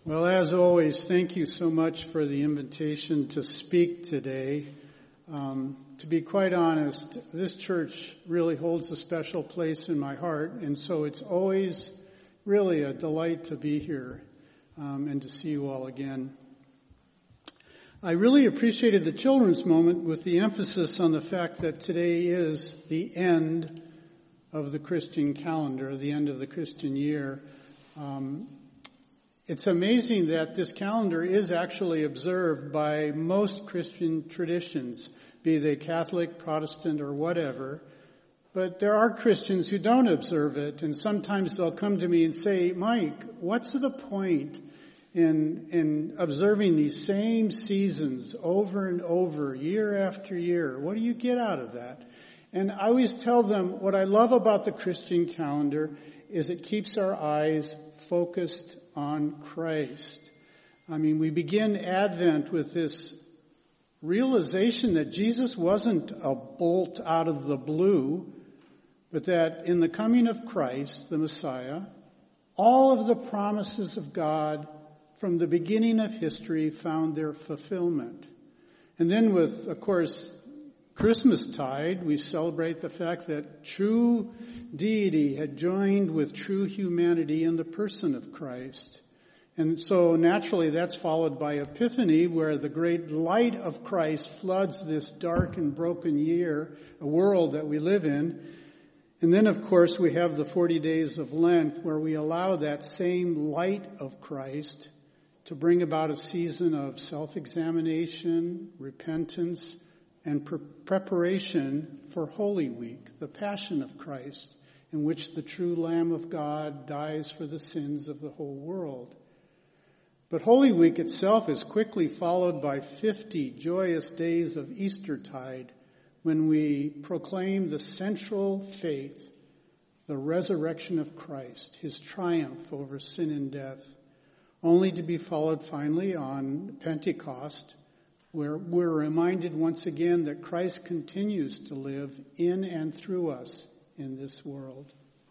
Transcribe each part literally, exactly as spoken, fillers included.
Well, as always, thank you so much for the invitation to speak today. Um, to be quite honest, this church really holds a special place in my heart, and so it's always really a delight to be here um, and to see you all again. I really appreciated the children's moment with the emphasis on the fact that today is the end of the Christian calendar, the end of the Christian year. Um, It's amazing that this calendar is actually observed by most Christian traditions, be they Catholic, Protestant, or whatever. But there are Christians who don't observe it, and sometimes they'll come to me and say, Mike, what's the point in, in observing these same seasons over and over, year after year? What do you get out of that? And I always tell them what I love about the Christian calendar is it keeps our eyes focused on Christ. I mean, we begin Advent with this realization that Jesus wasn't a bolt out of the blue, but that in the coming of Christ, the Messiah, all of the promises of God from the beginning of history found their fulfillment. And then with, of course, Christmastide, we celebrate the fact that true deity had joined with true humanity in the person of Christ. And so naturally that's followed by Epiphany, where the great light of Christ floods this dark and broken year, a world that we live in. And then, of course, we have the forty days of Lent, where we allow that same light of Christ to bring about a season of self-examination, repentance, and pre- preparation for Holy Week, the Passion of Christ, in which the true Lamb of God dies for the sins of the whole world. But Holy Week itself is quickly followed by fifty joyous days of Eastertide, when we proclaim the central faith, the resurrection of Christ, his triumph over sin and death, only to be followed finally on Pentecost, where we're reminded once again that Christ continues to live in and through us in this world.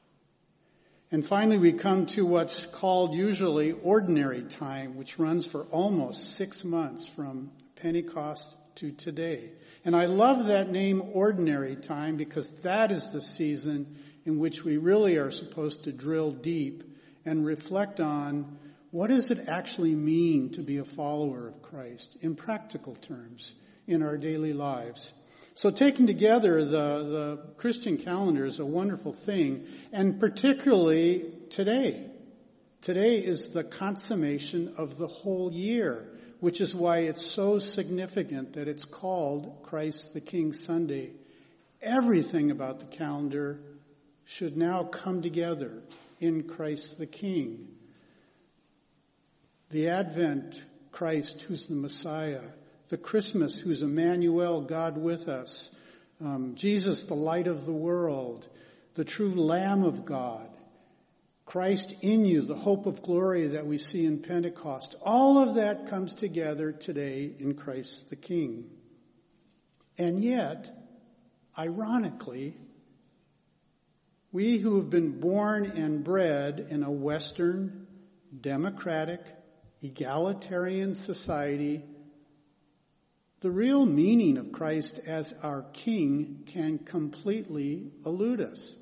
And finally, we come to what's called usually ordinary time, which runs for almost six months from Pentecost to today. And I love that name, ordinary time, because that is the season in which we really are supposed to drill deep and reflect on what does it actually mean to be a follower of Christ in practical terms in our daily lives. So taken together, the, the Christian calendar is a wonderful thing, and particularly today. Today is the consummation of the whole year, which is why it's so significant that it's called Christ the King Sunday. Everything about the calendar should now come together in Christ the King. The Advent Christ, who's the Messiah. The Christmas, who's Emmanuel, God with us. Um, Jesus, the light of the world. The true Lamb of God. Christ in you, the hope of glory that we see in Pentecost. All of that comes together today in Christ the King. And yet, ironically, we who have been born and bred in a Western, democratic, egalitarian society, the real meaning of Christ as our King can completely elude us.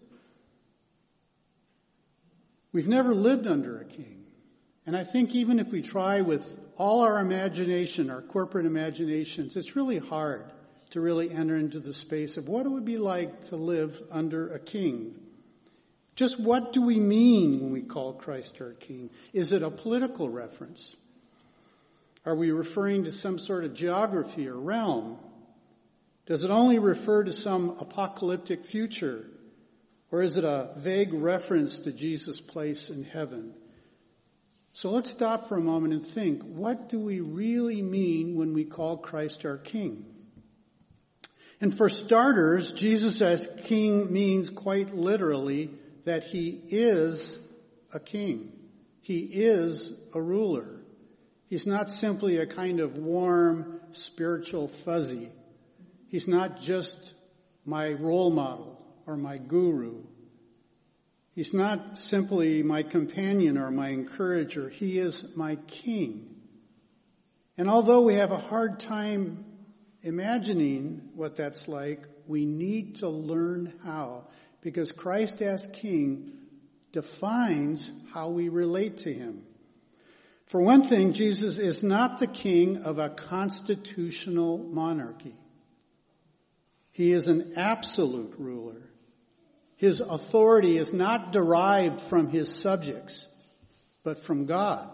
We've never lived under a king. And I think even if we try with all our imagination, our corporate imaginations, it's really hard to really enter into the space of what it would be like to live under a king. Just what do we mean when we call Christ our King? Is it a political reference? Are we referring to some sort of geography or realm? Does it only refer to some apocalyptic future? Or is it a vague reference to Jesus' place in heaven? So let's stop for a moment and think, what do we really mean when we call Christ our King? And for starters, Jesus as King means quite literally that he is a king. He is a ruler. He's not simply a kind of warm, spiritual fuzzy. He's not just my role model or my guru. He's not simply my companion or my encourager. He is my king. And although we have a hard time imagining what that's like, we need to learn how, because Christ as king defines how we relate to him. For one thing, Jesus is not the king of a constitutional monarchy. He is an absolute ruler. His authority is not derived from his subjects, but from God.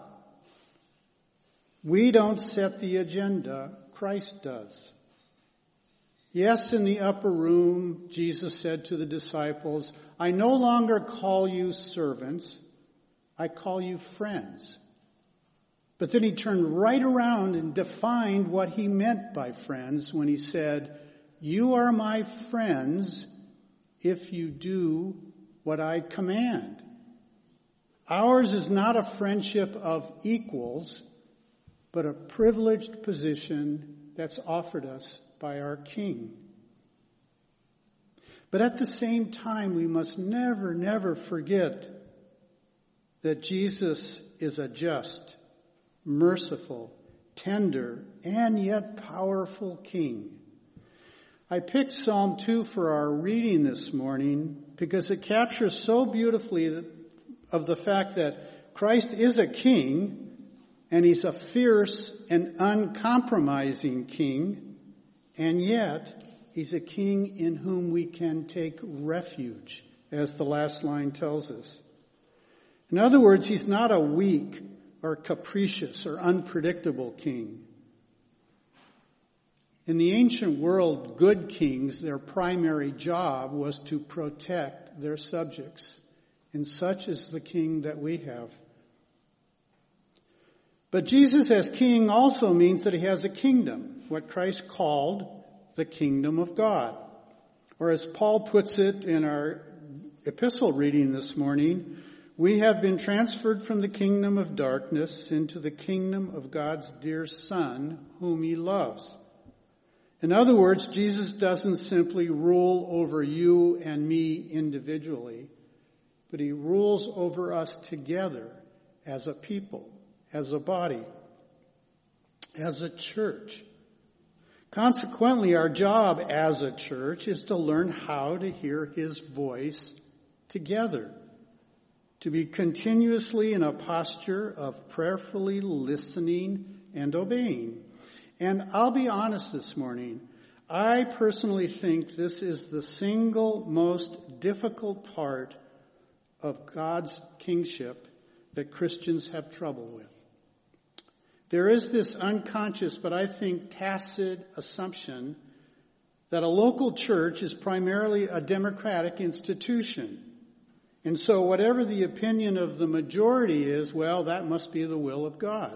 We don't set the agenda, Christ does. Yes, in the upper room, Jesus said to the disciples, I no longer call you servants, I call you friends. But then he turned right around and defined what he meant by friends when he said, you are my friends if you do what I command. Ours is not a friendship of equals, but a privileged position that's offered us by our King. But at the same time, we must never, never forget that Jesus is a just, merciful, tender, and yet powerful King. I picked Psalm two for our reading this morning because it captures so beautifully of the fact that Christ is a king, and he's a fierce and uncompromising king, and yet he's a king in whom we can take refuge, as the last line tells us. In other words, he's not a weak or capricious or unpredictable king. In the ancient world, good kings, their primary job was to protect their subjects. And such is the king that we have. But Jesus as king also means that he has a kingdom, what Christ called the kingdom of God. Or as Paul puts it in our epistle reading this morning, we have been transferred from the kingdom of darkness into the kingdom of God's dear Son, whom he loves. In other words, Jesus doesn't simply rule over you and me individually, but he rules over us together as a people, as a body, as a church. Consequently, our job as a church is to learn how to hear his voice together, to be continuously in a posture of prayerfully listening and obeying. And I'll be honest this morning, I personally think this is the single most difficult part of God's kingship that Christians have trouble with. There is this unconscious, but I think tacit assumption that a local church is primarily a democratic institution. And so whatever the opinion of the majority is, well, that must be the will of God.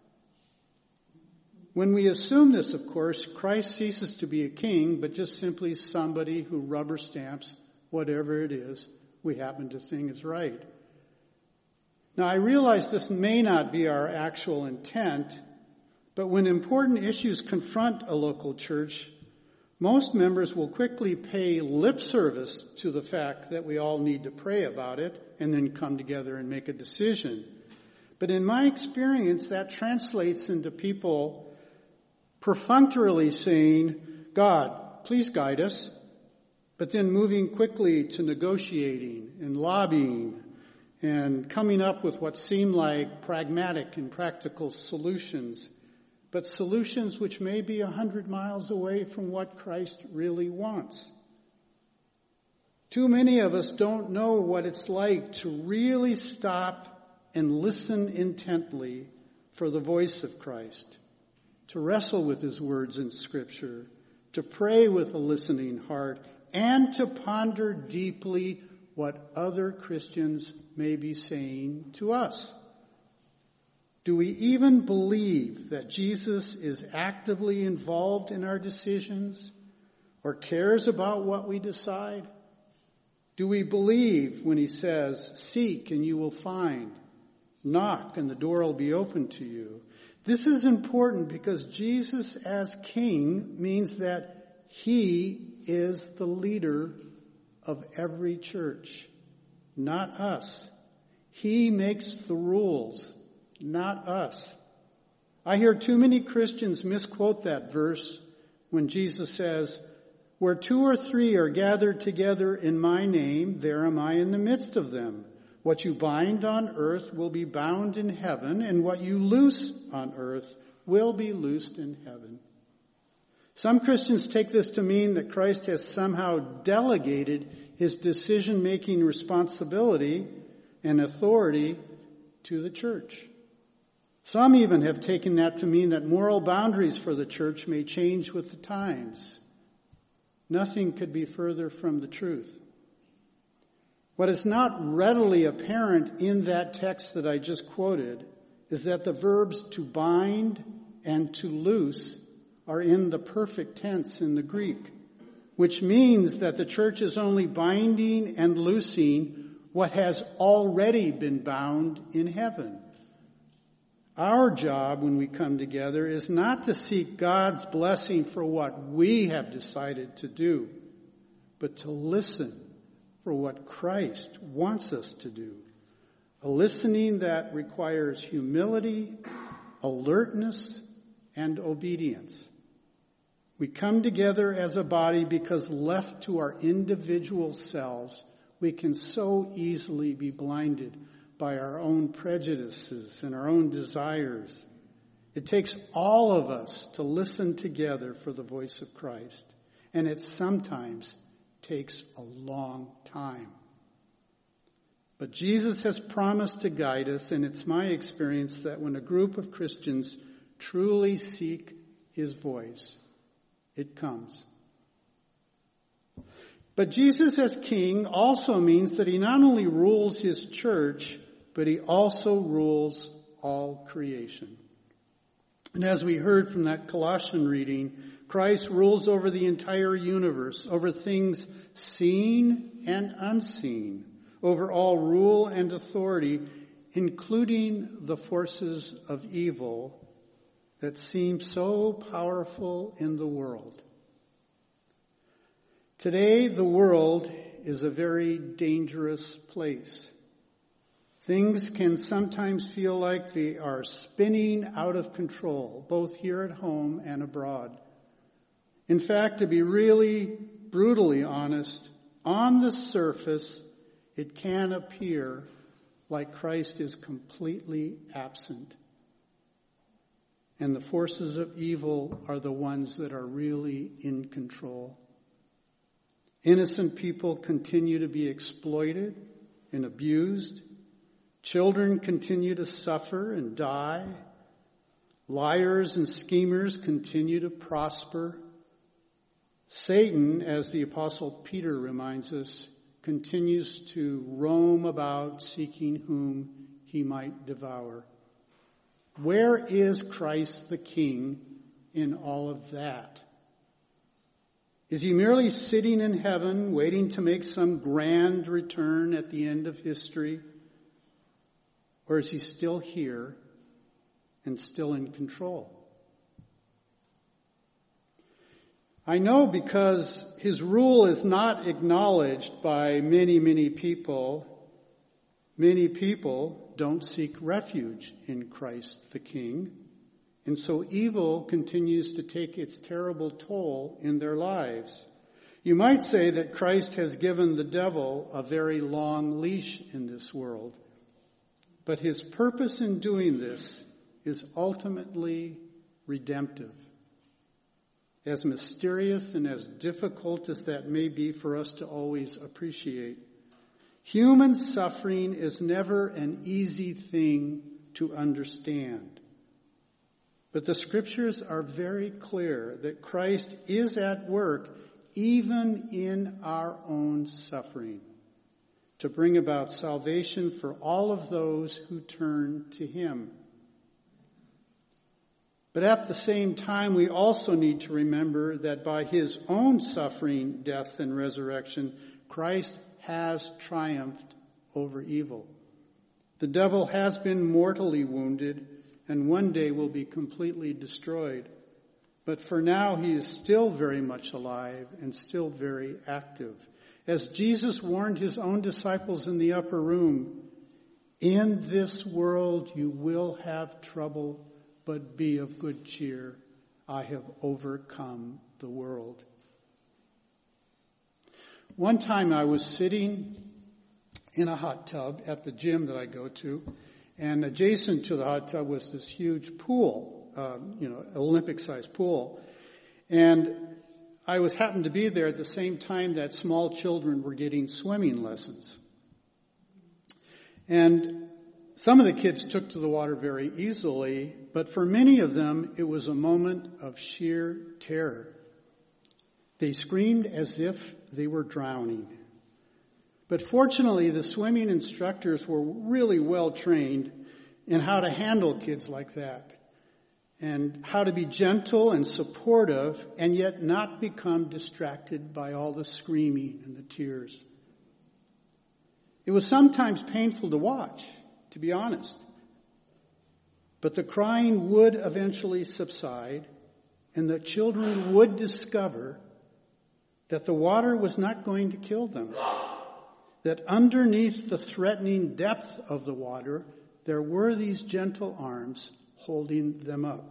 When we assume this, of course, Christ ceases to be a king, but just simply somebody who rubber stamps whatever it is we happen to think is right. Now, I realize this may not be our actual intent, but when important issues confront a local church, most members will quickly pay lip service to the fact that we all need to pray about it and then come together and make a decision. But in my experience, that translates into people perfunctorily saying, God, please guide us, but then moving quickly to negotiating and lobbying and coming up with what seem like pragmatic and practical solutions, but solutions which may be a hundred miles away from what Christ really wants. Too many of us don't know what it's like to really stop and listen intently for the voice of Christ, to wrestle with his words in Scripture, to pray with a listening heart, and to ponder deeply what other Christians may be saying to us. Do we even believe that Jesus is actively involved in our decisions or cares about what we decide? Do we believe when he says, seek and you will find, knock and the door will be open to you? This is important because Jesus as king means that he is the leader of every church. not us. He makes the rules, not us. I hear too many Christians misquote that verse when Jesus says, "Where two or three are gathered together in my name, there am I in the midst of them. What you bind on earth will be bound in heaven, and what you loose on earth will be loosed in heaven." Some Christians take this to mean that Christ has somehow delegated his decision-making responsibility and authority to the church. Some even have taken that to mean that moral boundaries for the church may change with the times. Nothing could be further from the truth. What is not readily apparent in that text that I just quoted is that the verbs to bind and to loose are in the perfect tense in the Greek, which means that the church is only binding and loosing what has already been bound in heaven. Our job when we come together is not to seek God's blessing for what we have decided to do, but to listen for what Christ wants us to do. A listening that requires humility, alertness, and obedience. We come together as a body because left to our individual selves, we can so easily be blinded by our own prejudices and our own desires. It takes all of us to listen together for the voice of Christ, and it sometimes takes a long time. But Jesus has promised to guide us, and it's my experience that when a group of Christians truly seek his voice, it comes. But Jesus as king also means that he not only rules his church, but he also rules all creation. And as we heard from that Colossian reading, Christ rules over the entire universe, over things seen and unseen, over all rule and authority, including the forces of evil that seem so powerful in the world. Today, the world is a very dangerous place. Things can sometimes feel like they are spinning out of control, both here at home and abroad. In fact, to be really brutally honest, on the surface, it can appear like Christ is completely absent. And the forces of evil are the ones that are really in control. Innocent people continue to be exploited and abused. Children continue to suffer and die. Liars and schemers continue to prosper. Satan, as the Apostle Peter reminds us, continues to roam about seeking whom he might devour. Where is Christ the King in all of that? Is he merely sitting in heaven waiting to make some grand return at the end of history? Or is he still here and still in control? I know because his rule is not acknowledged by many, many people. Many people don't seek refuge in Christ the King. And so evil continues to take its terrible toll in their lives. You might say that Christ has given the devil a very long leash in this world. But his purpose in doing this is ultimately redemptive. As mysterious and as difficult as that may be for us to always appreciate, human suffering is never an easy thing to understand. But the scriptures are very clear that Christ is at work even in our own suffering to bring about salvation for all of those who turn to him. But at the same time, we also need to remember that by his own suffering, death, and resurrection, Christ has triumphed over evil. The devil has been mortally wounded and one day will be completely destroyed. But for now, he is still very much alive and still very active. As Jesus warned his own disciples in the upper room, in this world you will have trouble, but be of good cheer. I have overcome the world. One time I was sitting in a hot tub at the gym that I go to, and adjacent to the hot tub was this huge pool, uh, you know, Olympic-sized pool. And I was happened to be there at the same time that small children were getting swimming lessons. And some of the kids took to the water very easily, but for many of them, it was a moment of sheer terror. They screamed as if they were drowning. But fortunately, the swimming instructors were really well trained in how to handle kids like that, and how to be gentle and supportive and yet not become distracted by all the screaming and the tears. It was sometimes painful to watch, to be honest. But the crying would eventually subside, and the children would discover that the water was not going to kill them. That underneath the threatening depth of the water, there were these gentle arms holding them up.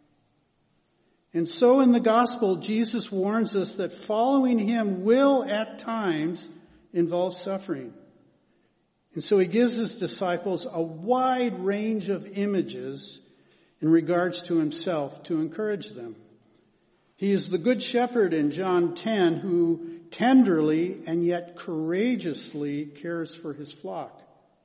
And so in the gospel, Jesus warns us that following him will at times involve suffering. And so he gives his disciples a wide range of images in regards to himself to encourage them. He is the good shepherd in John ten who tenderly and yet courageously cares for his flock.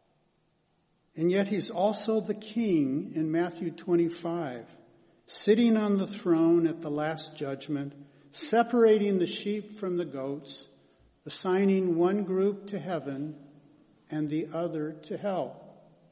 And yet he's also the king in Matthew twenty-five, sitting on the throne at the last judgment, separating the sheep from the goats, assigning one group to heaven and the other to hell.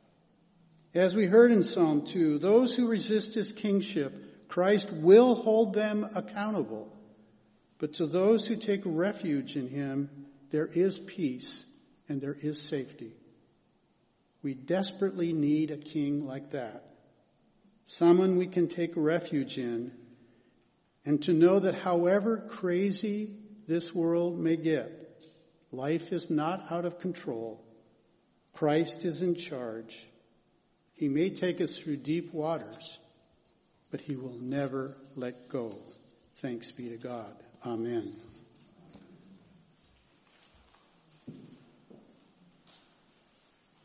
As we heard in Psalm two, those who resist his kingship, Christ will hold them accountable. But to those who take refuge in him, there is peace and there is safety. We desperately need a king like that. Someone we can take refuge in, and to know that however crazy this world may get, life is not out of control. Christ is in charge. He may take us through deep waters, but he will never let go. Thanks be to God. Amen.